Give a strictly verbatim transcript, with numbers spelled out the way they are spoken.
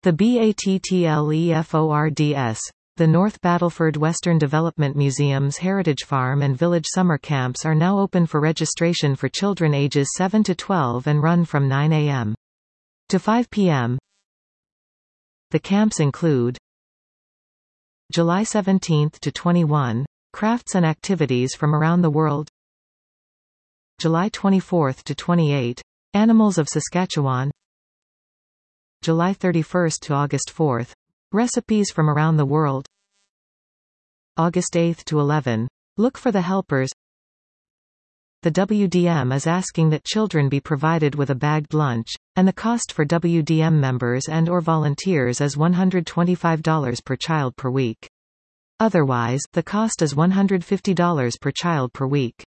The BATTLEFORDS, the North Battleford Western Development Museum's Heritage Farm and Village summer camps are now open for registration for children ages seven to twelve and run from nine a m to five p m The camps include July seventeenth to twenty-first, crafts and activities from around the world. July twenty-fourth to twenty-eighth, animals of Saskatchewan. July thirty-first to August fourth, recipes from around the world. August eighth to eleventh, look for the helpers. The W D M is asking that children be provided with a bagged lunch, and the cost for W D M members and or volunteers is one hundred twenty-five dollars per child per week. Otherwise, the cost is one hundred fifty dollars per child per week.